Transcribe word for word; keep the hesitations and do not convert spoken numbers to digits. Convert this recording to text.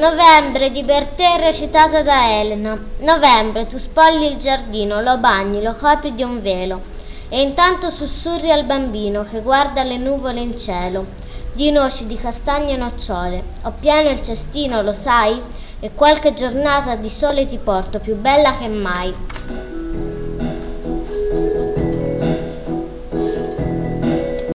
Novembre di Bertè recitata da Elena. Novembre, tu spogli il giardino, lo bagni, lo copri di un velo, e intanto sussurri al bambino che guarda le nuvole in cielo, di noci, di castagne e nocciole. Ho pieno il cestino, lo sai? E qualche giornata di sole ti porto, più bella che mai.